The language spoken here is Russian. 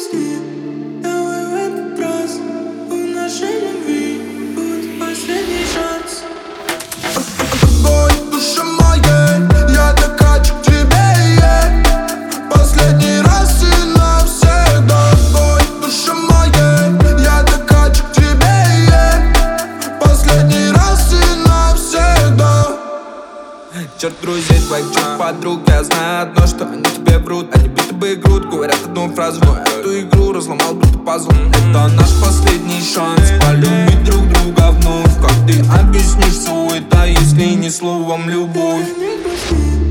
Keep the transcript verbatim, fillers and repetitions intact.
грусти, давай в этот раз у нашей любви будет последний шанс. Огонь в душе моей, я докачу к тебе, yeah. Последний раз и навсегда. Огонь в душе моей, я докачу к тебе, yeah. Последний раз и навсегда. Черт друзей твоих, черт подруг. Я знаю одно, что они тебе врут. Они биты бы игрут, говорят одну фразу, но эту игру разломал будто пазл. Это наш последний шанс полюбить друг друга вновь. Как ты объяснишь все это, если не словом любовь? Не грусти.